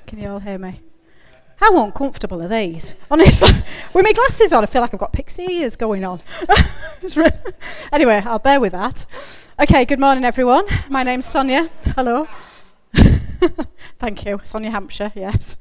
Can you all hear me? How uncomfortable are these? Honestly, with my glasses on, I feel like I've got pixie ears going on. Anyway, I'll bear with that. Okay, good morning, everyone. My name's Sonia. Hello. Thank you. Sonia Hampshire, yes.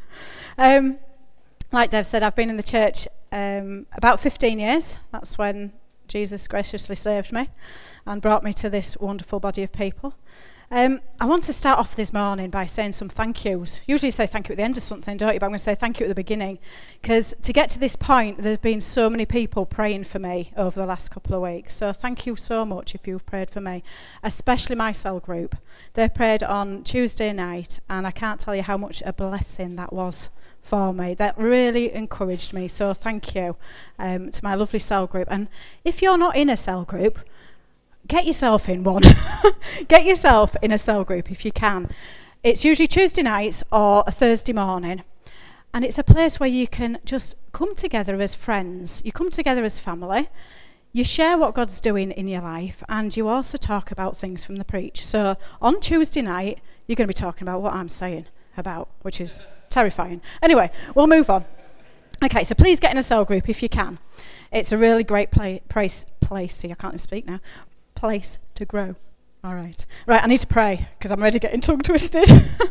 Like Dev said, I've been in the church about 15 years. That's when Jesus graciously saved me and brought me to this wonderful body of people. I want to start off this morning by saying some thank yous. Usually you say thank you at the end of something, don't you? But I'm going to say thank you at the beginning, because to get to this point, there's been so many people praying for me over the last couple of weeks. So thank you so much if you've prayed for me, especially my cell group. They prayed on Tuesday night, and I can't tell you how much a blessing that was for me. That really encouraged me. So thank you to my lovely cell group. And if you're not in a cell group, get yourself in one. Get yourself in a cell group if you can. It's usually Tuesday nights or a Thursday morning. And it's a place where you can just come together as friends. You come together as family. You share what God's doing in your life. And you also talk about things from the preach. So on Tuesday night, you're going to be talking about what I'm saying about, which is terrifying. Anyway, we'll move on. Okay, so please get in a cell group if you can. It's a really great place. See, I can't even speak now. Place to grow. All right. Right, I need to pray because I'm already getting tongue twisted.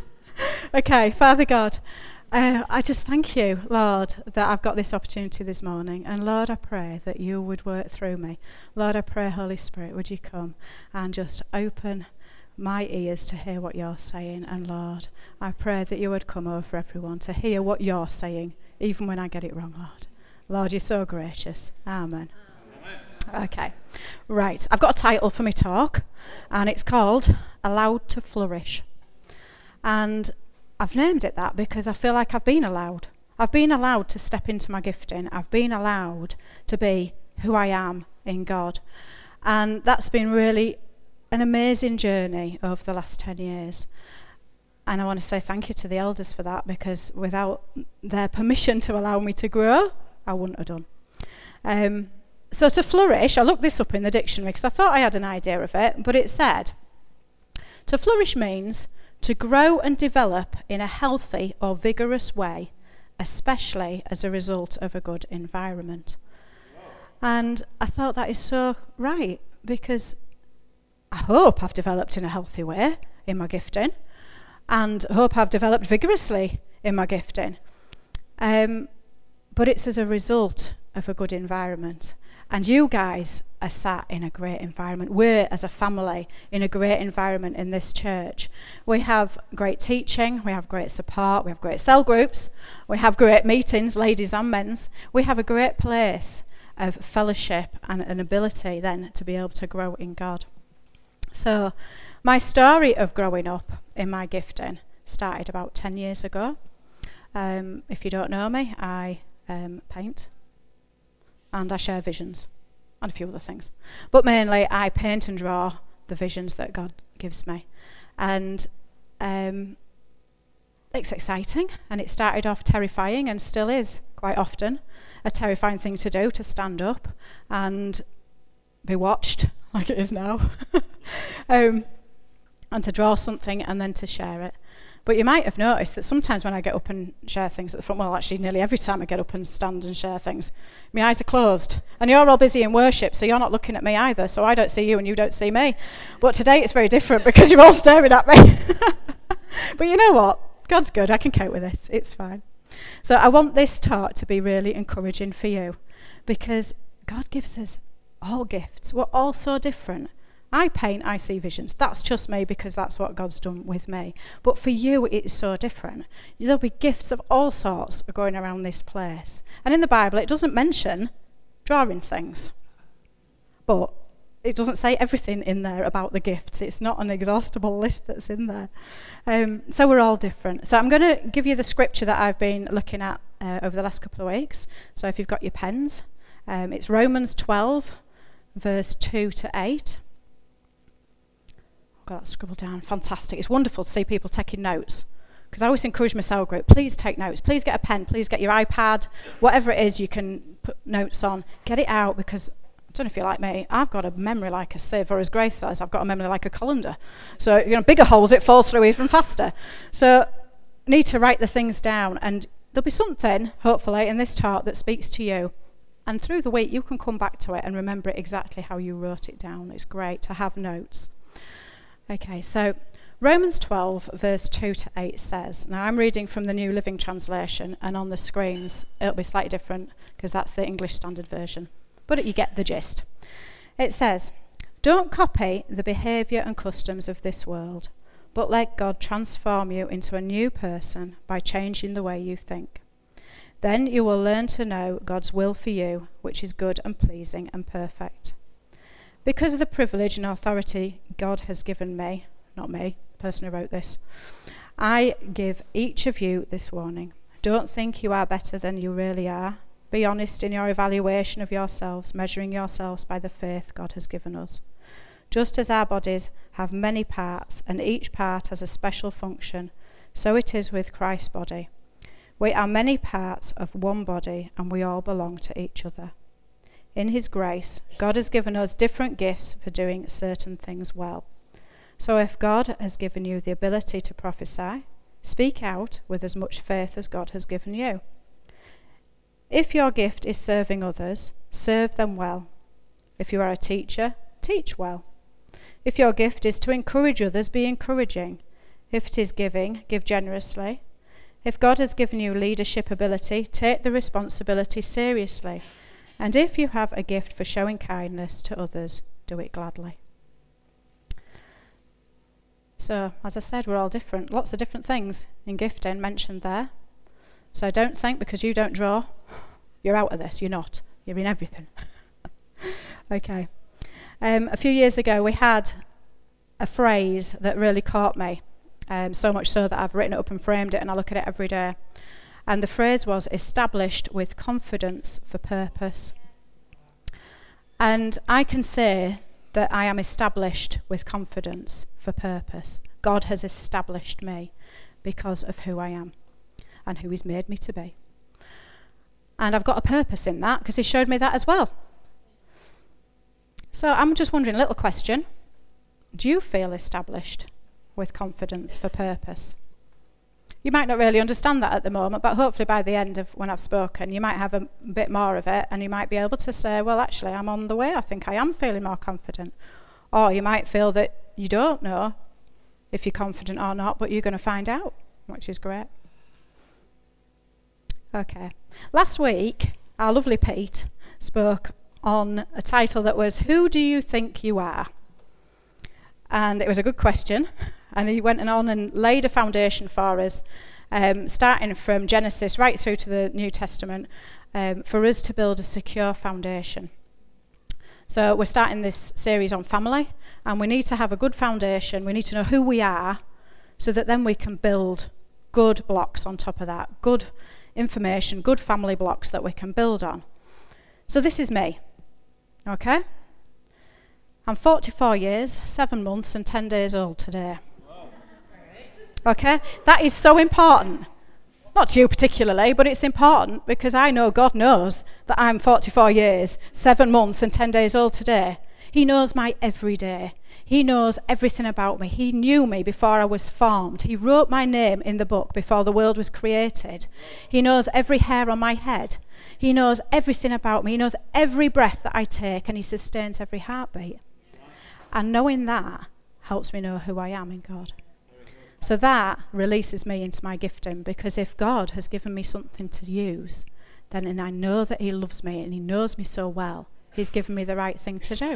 Okay, Father God, I just thank you, Lord, that I've got this opportunity this morning. And Lord, I pray that you would work through me. Lord, I pray, Holy Spirit, would you come and just open my ears to hear what you're saying. And Lord, I pray that you would come over everyone to hear what you're saying, even when I get it wrong, Lord. Lord, you're so gracious. Amen. Okay, right. I've got a title for my talk, and it's called Allowed to Flourish. And I've named it that because I feel like I've been allowed. I've been allowed to step into my gifting. I've been allowed to be who I am in God. And that's been really an amazing journey over the last 10 years. And I want to say thank you to the elders for that, because without their permission to allow me to grow, I wouldn't have done. So to flourish, I looked this up in the dictionary because I thought I had an idea of it, but it said, to flourish means to grow and develop in a healthy or vigorous way, especially as a result of a good environment. And I thought that is so right, because I hope I've developed in a healthy way in my gifting, and I hope I've developed vigorously in my gifting. But it's as a result of a good environment. And you guys are sat in a great environment. We're, as a family, in a great environment in this church. We have great teaching, we have great support, we have great cell groups, we have great meetings, ladies and men's. We have a great place of fellowship and an ability then to be able to grow in God. So my story of growing up in my gifting started about 10 years ago. If you don't know me, I paint. And I share visions and a few other things. But mainly I paint and draw the visions that God gives me. And it's exciting, and it started off terrifying and still is quite often a terrifying thing to do, to stand up and be watched like it is now. And to draw something and then to share it. But you might have noticed that sometimes when I get up and share things at the front, well, actually nearly every time I get up and stand and share things, my eyes are closed. And you're all busy in worship, so you're not looking at me either. So I don't see you and you don't see me. But today it's very different because you're all staring at me. But you know what? God's good. I can cope with this. It's fine. So I want this talk to be really encouraging for you, because God gives us all gifts. We're all so different. I paint, I see visions. That's just me, because that's what God's done with me. But for you, it's so different. There'll be gifts of all sorts going around this place. And in the Bible, it doesn't mention drawing things. But it doesn't say everything in there about the gifts. It's not an exhaustible list that's in there. So we're all different. So I'm going to give you the scripture that I've been looking at over the last couple of weeks. So if you've got your pens, it's Romans 12, verse 2 to 8. Got that scribbled down. Fantastic. It's wonderful to see people taking notes, because I always encourage my cell group, please take notes. Please get a pen. Please get your iPad. Whatever it is you can put notes on, get it out, because I don't know if you're like me, I've got a memory like a sieve, or as Grace says, I've got a memory like a colander. So, bigger holes, it falls through even faster. So need to write the things down, and there'll be something, hopefully, in this talk that speaks to you. And through the week, you can come back to it and remember it exactly how you wrote it down. It's great to have notes. Okay, so Romans 12, verse 2 to 8 says, now I'm reading from the New Living Translation, and on the screens it'll be slightly different because that's the English Standard Version. But you get the gist. It says, don't copy the behaviour and customs of this world, but let God transform you into a new person by changing the way you think. Then you will learn to know God's will for you, which is good and pleasing and perfect. Because of the privilege and authority God has given me, not me, the person who wrote this, I give each of you this warning. Don't think you are better than you really are. Be honest in your evaluation of yourselves, measuring yourselves by the faith God has given us. Just as our bodies have many parts, and each part has a special function, so it is with Christ's body. We are many parts of one body, and we all belong to each other. In his grace, God has given us different gifts for doing certain things well. So if God has given you the ability to prophesy, speak out with as much faith as God has given you. If your gift is serving others, serve them well. If you are a teacher, teach well. If your gift is to encourage others, be encouraging. If it is giving, give generously. If God has given you leadership ability, take the responsibility seriously. And if you have a gift for showing kindness to others, do it gladly. So, as I said, we're all different. Lots of different things in gifting mentioned there. So don't think because you don't draw, you're out of this. You're not. You're in everything. Okay. A few years ago, we had a phrase that really caught me. So much so that I've written it up and framed it, and I look at it every day. And the phrase was, established with confidence for purpose. And I can say that I am established with confidence for purpose. God has established me because of who I am and who he's made me to be. And I've got a purpose in that because he showed me that as well. So I'm just wondering, a little question. Do you feel established with confidence for purpose? You might not really understand that at the moment, but hopefully by the end of when I've spoken, you might have a bit more of it, and you might be able to say, well, actually, I'm on the way. I think I am feeling more confident. Or you might feel that you don't know if you're confident or not, but you're going to find out, which is great. Okay. Last week, our lovely Pete spoke on a title that was, Who Do You Think You Are? And it was a good question. And he went on and laid a foundation for us, starting from Genesis right through to the New Testament, for us to build a secure foundation. So we're starting this series on family, and we need to have a good foundation. We need to know who we are, so that then we can build good blocks on top of that, good information, good family blocks that we can build on. So this is me, okay? I'm 44 years, 7 months, and 10 days old today. Okay? That is so important. Not to you particularly, but it's important because I know God knows that I'm 44 years, 7 months, and 10 days old today. He knows my every day. He knows everything about me. He knew me before I was formed. He wrote my name in the book before the world was created. He knows every hair on my head. He knows everything about me. He knows every breath that I take, and he sustains every heartbeat. And knowing that helps me know who I am in God. So that releases me into my gifting, because if God has given me something to use, then and I know that he loves me and he knows me so well, he's given me the right thing to do.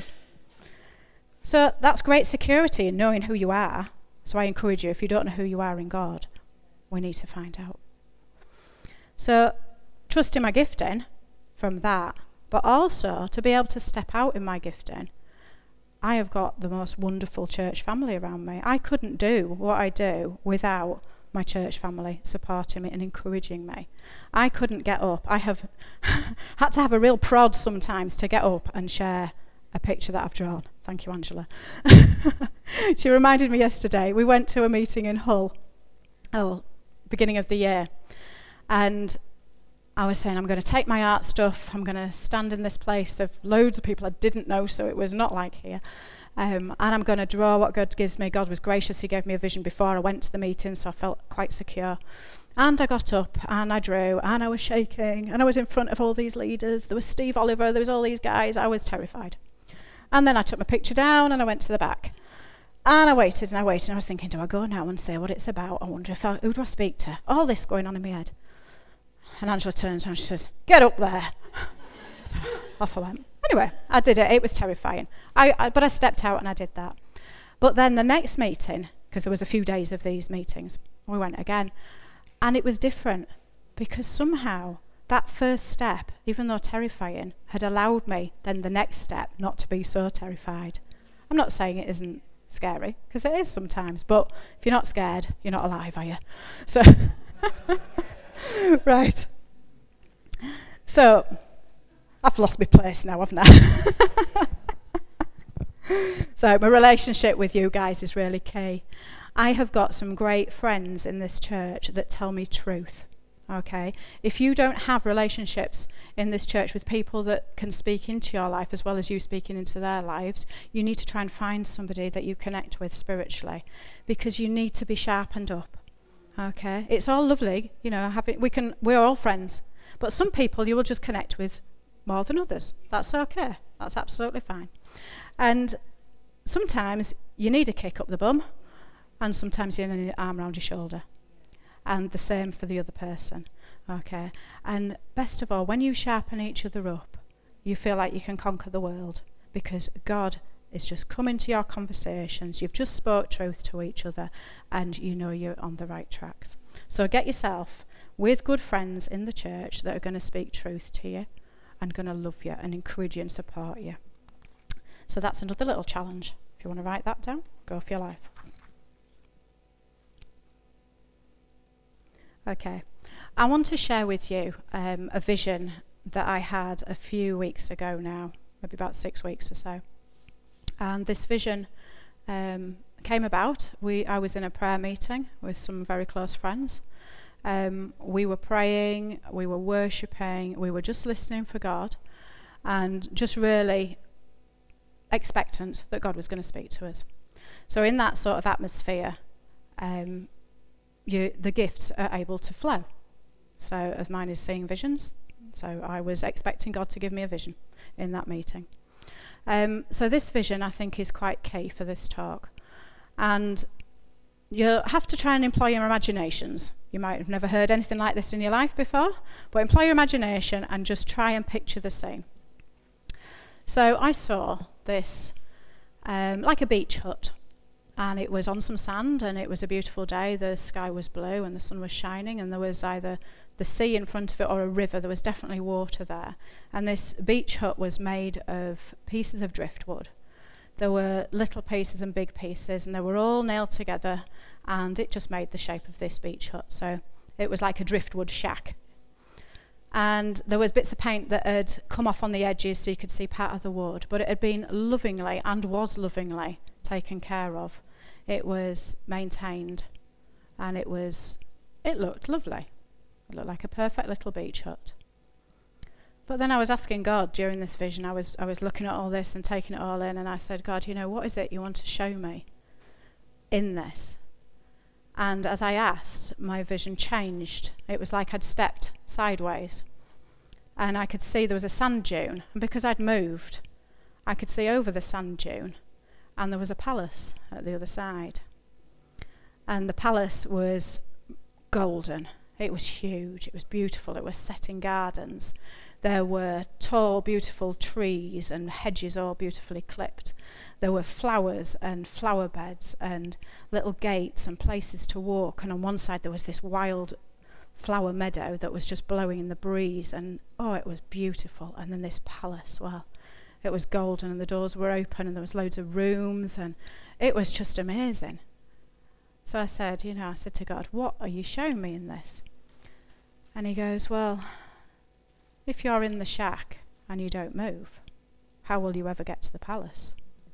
So that's great security in knowing who you are. So I encourage you, if you don't know who you are in God, we need to find out. So trusting my gifting from that, but also to be able to step out in my gifting. I have got the most wonderful church family around me. I couldn't do what I do without my church family supporting me and encouraging me. I couldn't get up. I have had to have a real prod sometimes to get up and share a picture that I've drawn. Thank you, Angela. She reminded me yesterday, we went to a meeting in Hull, beginning of the year, and I was saying, I'm going to take my art stuff, I'm going to stand in this place of loads of people I didn't know, so it was not like here. And I'm going to draw what God gives me. God was gracious. He gave me a vision before I went to the meeting, so I felt quite secure. And I got up and I drew and I was shaking and I was in front of all these leaders. There was Steve Oliver, there was all these guys. I was terrified. And then I took my picture down and I went to the back. And I waited and I waited. And I was thinking, do I go now and say what it's about? I wonder who do I speak to? All this going on in my head. And Angela turns and she says, get up there. Off I went. Anyway, I did it. It was terrifying. But I stepped out and I did that. But then the next meeting, because there was a few days of these meetings, we went again. And it was different because somehow that first step, even though terrifying, had allowed me then the next step not to be so terrified. I'm not saying it isn't scary, because it is sometimes, but if you're not scared, you're not alive, are you? So, right. So, I've lost my place now, haven't I? So, my relationship with you guys is really key. I have got some great friends in this church that tell me truth, okay? If you don't have relationships in this church with people that can speak into your life as well as you speaking into their lives, you need to try and find somebody that you connect with spiritually, because you need to be sharpened up, okay? It's all lovely, you know, we're all friends, but some people you will just connect with more than others. That's okay. That's absolutely fine. And sometimes you need a kick up the bum, and sometimes you need an arm around your shoulder. And the same for the other person, okay? And best of all, when you sharpen each other up, you feel like you can conquer the world, because God is just coming to your conversations. You've just spoke truth to each other, and you know you're on the right tracks. So get yourself with good friends in the church that are going to speak truth to you and going to love you and encourage you and support you. So that's another little challenge. If you want to write that down, go for your life. Okay, I want to share with you a vision that I had a few weeks ago now, maybe about 6 weeks or so. And this vision came about. I was in a prayer meeting with some very close friends. We were praying, we were worshipping, we were just listening for God, and just really expectant that God was going to speak to us. So in that sort of atmosphere, the gifts are able to flow. So as mine is seeing visions, so I was expecting God to give me a vision in that meeting. So this vision, I think, is quite key for this talk. And you have to try and employ your imaginations. You might have never heard anything like this in your life before, but employ your imagination and just try and picture the scene. So I saw this like a beach hut. And it was on some sand, and it was a beautiful day. The sky was blue and the sun was shining, and there was either the sea in front of it or a river. There was definitely water there. And this beach hut was made of pieces of driftwood. There were little pieces and big pieces, and they were all nailed together, and it just made the shape of this beach hut. So it was like a driftwood shack. And there was bits of paint that had come off on the edges so you could see part of the wood, but it had been lovingly and was lovingly taken care of. It was maintained, and it looked lovely. It looked like a perfect little beach hut. But then I was asking God during this vision, I was looking at all this and taking it all in, and I said, God, what is it you want to show me in this? And as I asked, my vision changed. It was like I'd stepped sideways, and I could see there was a sand dune, and because I'd moved, I could see over the sand dune, and there was a palace at the other side. And the palace was golden. It was huge. It was beautiful. It was set in gardens. There were tall, beautiful trees and hedges all beautifully clipped. There were flowers and flower beds and little gates and places to walk. And on one side there was this wild flower meadow that was just blowing in the breeze. And, it was beautiful. And then this palace, well, it was golden, and the doors were open, and there was loads of rooms, and it was just amazing. So I said to God, what are you showing me in this? And he goes, well, if you're in the shack and you don't move, how will you ever get to the palace?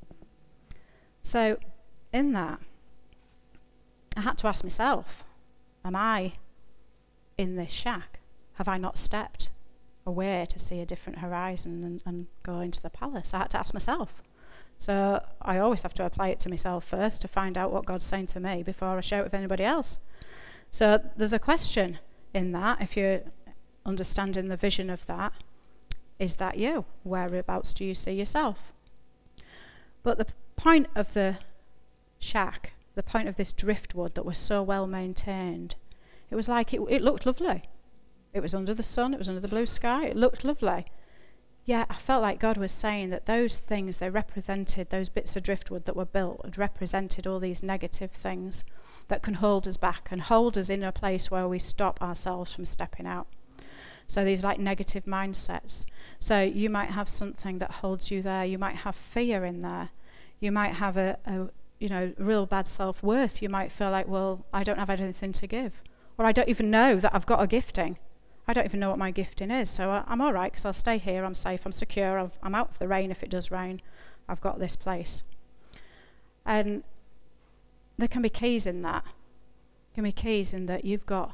So in that, I had to ask myself, am I in this shack? Have I not stepped away to see a different horizon and go into the palace? I had to ask myself. So I always have to apply it to myself first to find out what God's saying to me before I share it with anybody else. So there's a question in that, if you're understanding the vision of that. Is that you? Whereabouts do you see yourself? But the point of the shack, the point of this driftwood that was so well maintained, it was like it looked lovely. It was under the sun, it was under the blue sky, it looked lovely. Yeah, I felt like God was saying that those things, they represented, those bits of driftwood that were built, had represented all these negative things that can hold us back and hold us in a place where we stop ourselves from stepping out. So these like negative mindsets. So you might have something that holds you there. You might have fear in there. You might have a real bad self-worth. You might feel like, well, I don't have anything to give. Or I don't even know that I've got a gifting. I don't even know what my gifting is. So I'm all right because I'll stay here. I'm safe. I'm secure. I'm out of the rain if it does rain. I've got this place. And there can be keys in that. There can be keys in that you've got.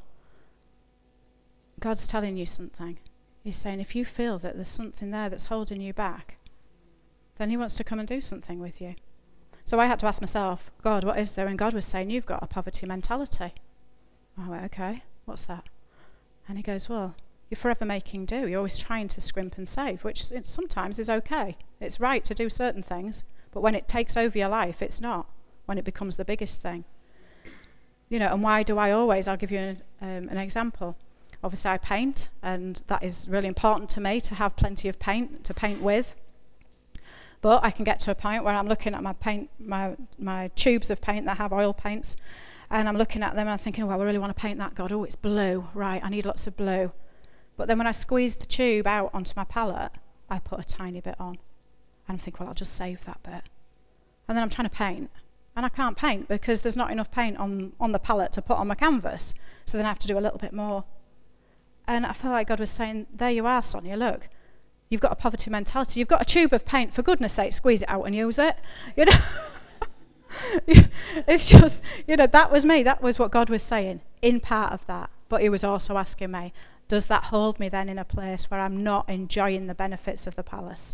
God's telling you something. He's saying if you feel that there's something there that's holding you back, then he wants to come and do something with you. So I had to ask myself, God, what is there? And God was saying, you've got a poverty mentality. I went, okay, what's that? And he goes, well, you're forever making do. You're always trying to scrimp and save, which sometimes is okay. It's right to do certain things, but when it takes over your life, it's not. When it becomes the biggest thing. And why do I always? I'll give you an example. Obviously, I paint, and that is really important to me to have plenty of paint to paint with. But I can get to a point where I'm looking at my paint, my tubes of paint that have oil paints, and I'm looking at them and I'm thinking, oh, I really want to paint that, God. Oh, it's blue. Right, I need lots of blue. But then when I squeeze the tube out onto my palette, I put a tiny bit on. And I'm thinking, well, I'll just save that bit. And then I'm trying to paint. And I can't paint because there's not enough paint on the palette to put on my canvas. So then I have to do a little bit more. And I feel like God was saying, there you are, Sonia, look. You've got a poverty mentality. You've got a tube of paint. For goodness sake, squeeze it out and use it. It's just, that was me. That was what God was saying in part of that. But he was also asking me, does that hold me then in a place where I'm not enjoying the benefits of the palace?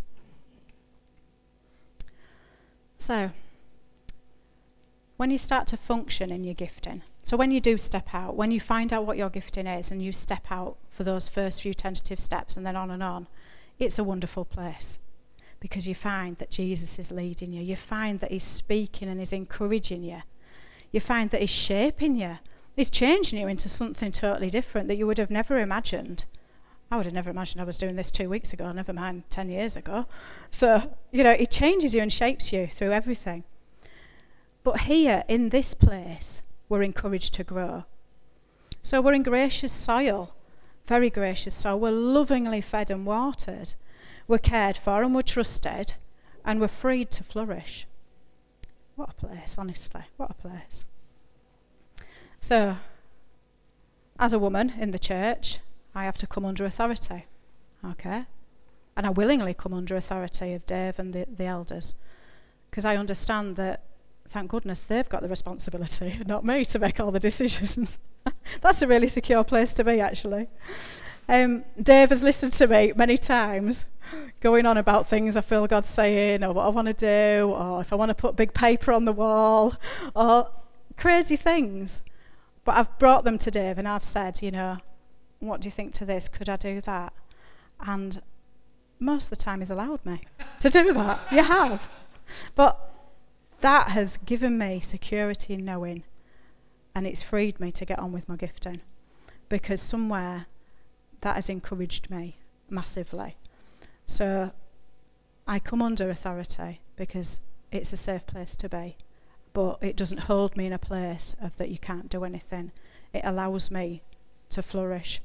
So, when you start to function in your gifting, so when you do step out, when you find out what your gifting is and you step out for those first few tentative steps and then on, it's a wonderful place. Because you find that Jesus is leading you. You find that he's speaking and he's encouraging you. You find that he's shaping you. He's changing you into something totally different that you would have never imagined. I would have never imagined I was doing this 2 weeks ago, never mind 10 years ago. So, he changes you and shapes you through everything. But here, in this place, we're encouraged to grow. So we're in gracious soil, very gracious soil. We're lovingly fed and watered. We're cared for and we're trusted and we're freed to flourish. What a place, honestly, what a place. So, as a woman in the church, I have to come under authority, okay? And I willingly come under authority of Dave and the elders, because I understand that, thank goodness, they've got the responsibility, not me, to make all the decisions. That's a really secure place to be, actually. Dave has listened to me many times going on about things I feel God's saying, or what I want to do, or if I want to put big paper on the wall, or crazy things. But I've brought them to Dave and I've said, what do you think to this? Could I do that? And most of the time he's allowed me to do that. You have. But that has given me security in knowing, and it's freed me to get on with my gifting, because somewhere that has encouraged me massively. So I come under authority because it's a safe place to be, but it doesn't hold me in a place of that you can't do anything. It allows me to flourish.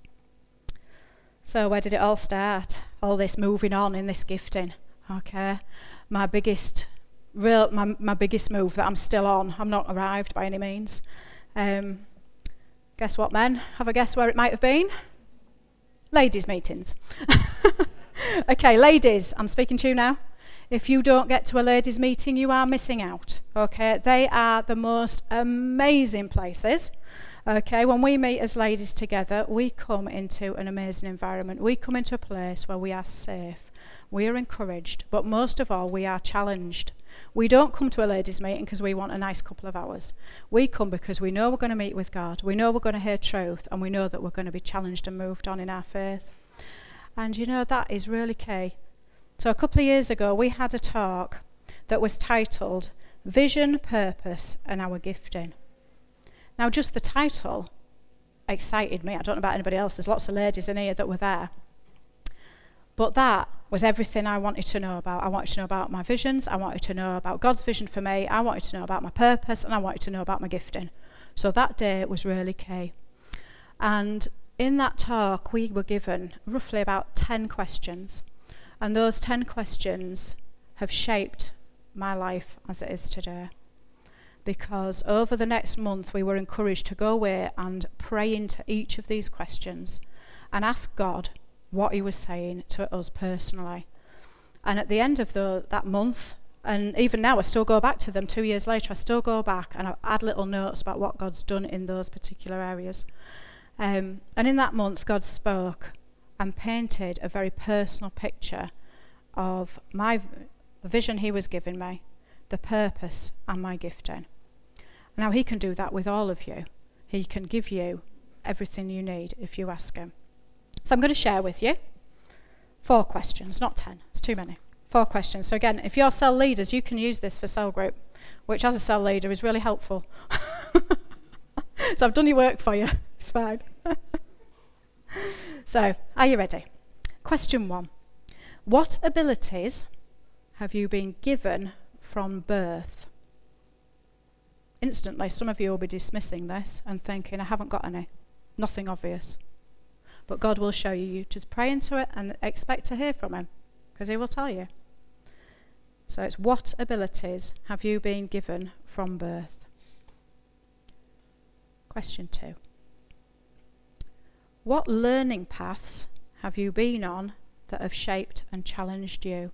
So where did it all start? All this moving on in this gifting. Okay, my biggest move that I'm still on. I'm not arrived by any means. Guess what, men? Have a guess where it might have been? Ladies' meetings. Okay, ladies, I'm speaking to you now. If you don't get to a ladies' meeting, you are missing out. Okay, they are the most amazing places. Okay, when we meet as ladies together, we come into an amazing environment. We come into a place where we are safe, We are encouraged, but most of all, we are challenged. We don't come to a ladies' meeting because we want a nice couple of hours. We come because we know we're going to meet with God. We know we're going to hear truth, and we know that we're going to be challenged and moved on in our faith. And that is really key. So a couple of years ago, we had a talk that was titled Vision, Purpose, and Our Gifting. Now, just the title excited me. I don't know about anybody else. There's lots of ladies in here that were there. But that was everything I wanted to know about. I wanted to know about my visions. I wanted to know about God's vision for me. I wanted to know about my purpose, and I wanted to know about my gifting. So that day was really key. And in that talk, we were given roughly about 10 questions. And those 10 questions have shaped my life as it is today. Because over the next month, we were encouraged to go away and pray into each of these questions and ask God what he was saying to us personally. And at the end of that month, and even now I still go back to them 2 years later, I still go back and I add little notes about what God's done in those particular areas. And in that month, God spoke and painted a very personal picture of the vision he was giving me, the purpose and my gifting. Now he can do that with all of you. He can give you everything you need if you ask him. So I'm going to share with you 4 questions, not 10. It's too many. 4 questions. So again, if you're cell leaders, you can use this for cell group, which as a cell leader is really helpful. So I've done your work for you. It's fine. So, are you ready? Question 1. What abilities have you been given from birth? Instantly, some of you will be dismissing this and thinking, I haven't got any. Nothing obvious. But God will show you. You just pray into it and expect to hear from him, because he will tell you. So it's what abilities have you been given from birth? Question 2. What learning paths have you been on that have shaped and challenged you?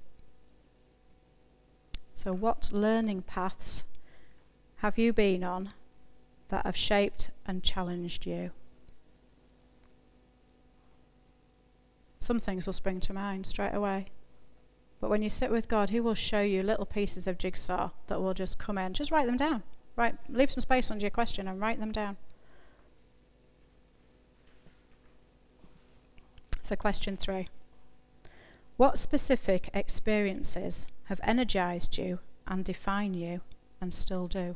So what learning paths have you been on that have shaped and challenged you? Some things will spring to mind straight away. But when you sit with God, he will show you little pieces of jigsaw that will just come in. Just write them down. Leave some space under your question and write them down. So question 3. What specific experiences have energized you and define you and still do?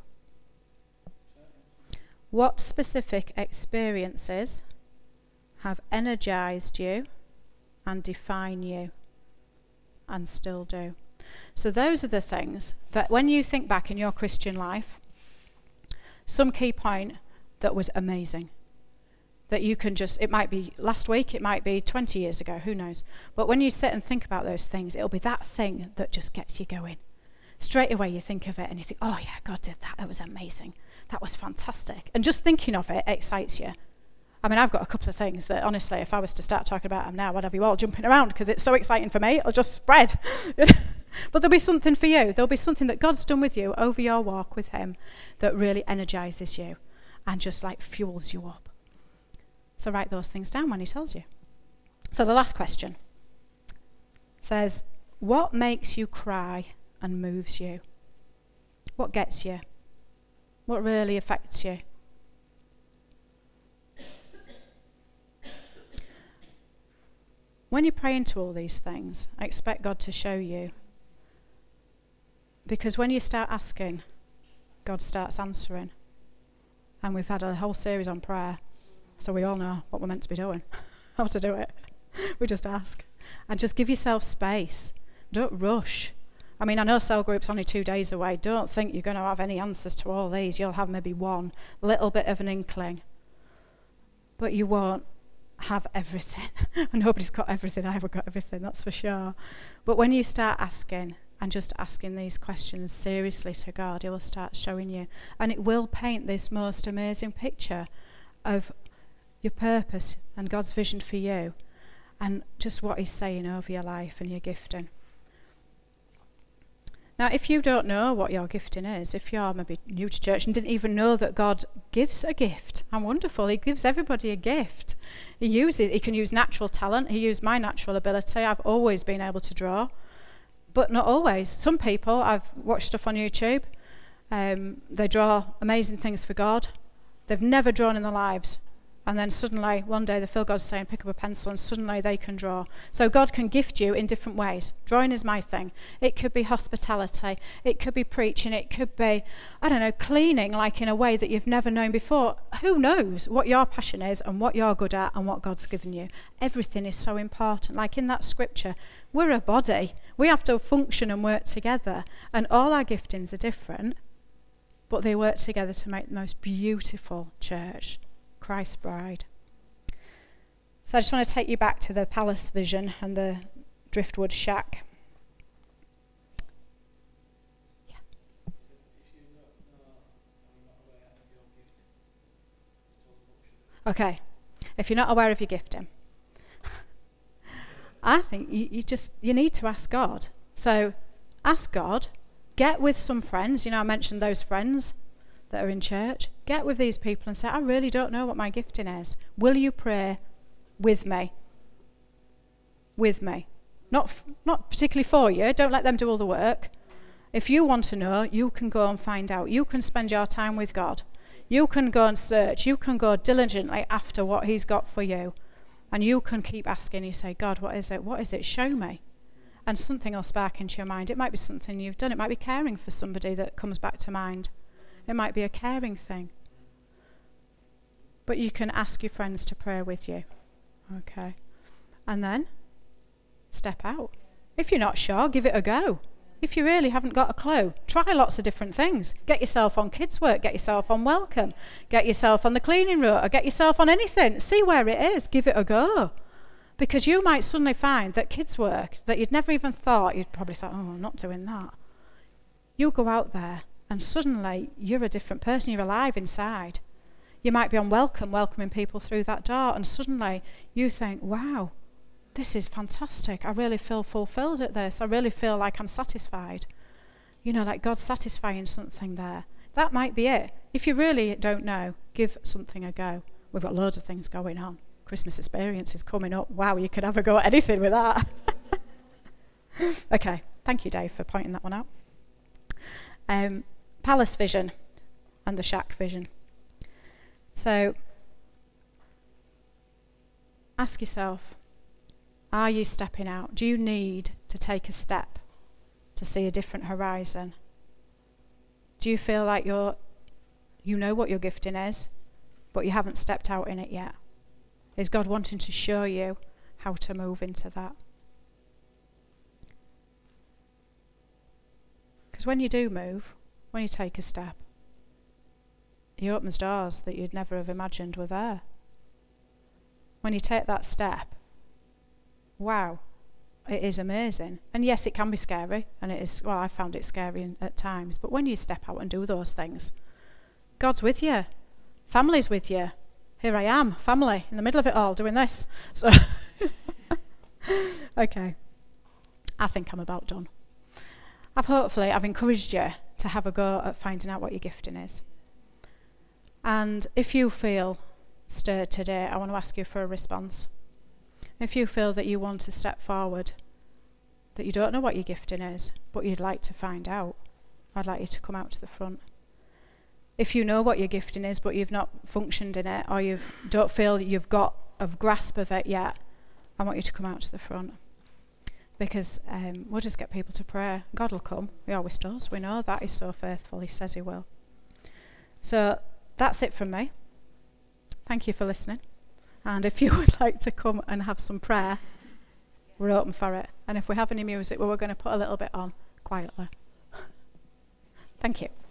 What specific experiences have energized you and define you and still do? So those are the things that when you think back in your Christian life, some key point that was amazing, that you can just, it might be last week, it might be 20 years ago, who knows. But when you sit and think about those things, it'll be that thing that just gets you going. Straight away you think of it and you think, oh yeah, God did that, that was amazing. That was fantastic. And just thinking of it excites you. I mean, I've got a couple of things that, honestly, if I was to start talking about them now, I'd have you all jumping around because it's so exciting for me. It'll just spread. But there'll be something for you. There'll be something that God's done with you over your walk with him that really energizes you and just like fuels you up. So write those things down when he tells you. So the last question says, what makes you cry and moves you? What gets you? What really affects you? When you pray into all these things, I expect God to show you. Because when you start asking, God starts answering. And we've had a whole series on prayer, so we all know what we're meant to be doing, how to do it. We just ask. And just give yourself space. Don't rush. I mean, I know cell group's only 2 days away. Don't think you're going to have any answers to all these. You'll have maybe one little bit of an inkling. But you won't have everything. And nobody's got everything. I haven't got everything, that's for sure. But when you start asking, and just asking these questions seriously to God, he will start showing you. And it will paint this most amazing picture of your purpose and God's vision for you and just what he's saying over your life and your gifting. Now, if you don't know what your gifting is, if you're maybe new to church and didn't even know that God gives a gift, and wonderful, he gives everybody a gift. He can use natural talent. He used my natural ability. I've always been able to draw, but not always. Some people, I've watched stuff on YouTube, they draw amazing things for God. They've never drawn in their lives. And then suddenly, one day, they feel God's saying, pick up a pencil, and suddenly they can draw. So God can gift you in different ways. Drawing is my thing. It could be hospitality. It could be preaching. It could be, cleaning, like in a way that you've never known before. Who knows what your passion is and what you're good at and what God's given you? Everything is so important. Like in that scripture, we're a body. We have to function and work together. And all our giftings are different, but they work together to make the most beautiful church. Christ's bride. So I just want to take you back to the palace vision and the driftwood shack. Yeah. Okay. If you're not aware of your gifting, I think you need to ask God. So ask God. Get with some friends. I mentioned those friends that are in church. Get with these people and say, I really don't know what my gifting is. Will you pray with me? With me. Not particularly for you. Don't let them do all the work. If you want to know, you can go and find out. You can spend your time with God. You can go and search. You can go diligently after what he's got for you. And you can keep asking. You say, God, what is it? What is it? Show me. And something will spark into your mind. It might be something you've done. It might be caring for somebody that comes back to mind. It might be a caring thing. But you can ask your friends to pray with you. Okay. And then step out. If you're not sure, give it a go. If you really haven't got a clue, try lots of different things. Get yourself on kids' work. Get yourself on welcome. Get yourself on the cleaning route. Or get yourself on anything. See where it is. Give it a go. Because you might suddenly find that kids' work that you'd never even thought, you'd probably thought, I'm not doing that. You go out there. And suddenly, you're a different person. You're alive inside. You might be on welcoming people through that door. And suddenly, you think, wow, this is fantastic. I really feel fulfilled at this. I really feel like I'm satisfied. Like God's satisfying something there. That might be it. If you really don't know, give something a go. We've got loads of things going on. Christmas experience is coming up. Wow, you could have a go at anything with that. Okay, thank you, Dave, for pointing that one out. Palace vision and the shack vision. So ask yourself, are you stepping out? Do you need to take a step to see a different horizon? Do you feel like you know what your gifting is, but you haven't stepped out in it yet? Is God wanting to show you how to move into that? Because when you do move, when you take a step, he opens doors that you'd never have imagined were there. When you take that step, wow, it is amazing. And yes, it can be scary, and it is, I found it scary at times, but when you step out and do those things, God's with you. Family's with you. Here I am, family, in the middle of it all, doing this. So, okay, I think I'm about done. Hopefully I've encouraged you to have a go at finding out what your gifting is. And if you feel stirred today, I want to ask you for a response. If you feel that you want to step forward, that you don't know what your gifting is, but you'd like to find out, I'd like you to come out to the front. If you know what your gifting is, but you've not functioned in it, or you don't feel you've got a grasp of it yet, I want you to come out to the front. Because we'll just get people to pray. God will come. He always does. We know that. He's so faithful. He says he will. So that's it from me. Thank you for listening. And if you would like to come and have some prayer, we're open for it. And if we have any music, we're going to put a little bit on quietly. Thank you.